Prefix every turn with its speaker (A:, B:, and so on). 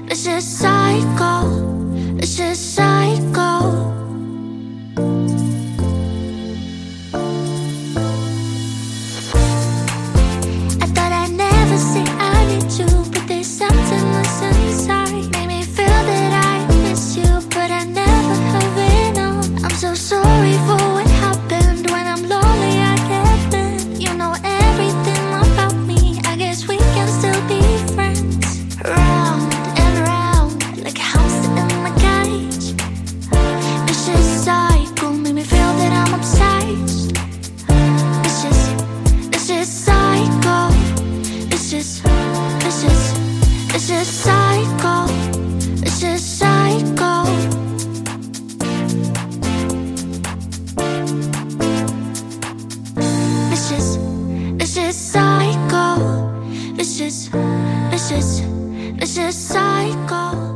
A: vicious cycle, vicious cycle. I thought I'd never say I need you, but there's something loose inside. Made me feel that I miss you, but I never have enough. I'm so sorry for what happened. When I'm lonely I get mad. You know everything about me, I guess we can still be friends. Round and round, like a hamster in my cage. Vicious cycle, made me feel that I'm obsessed. Vicious cycle, vicious cycle, vicious cycle. Vicious cycle, vicious cycle.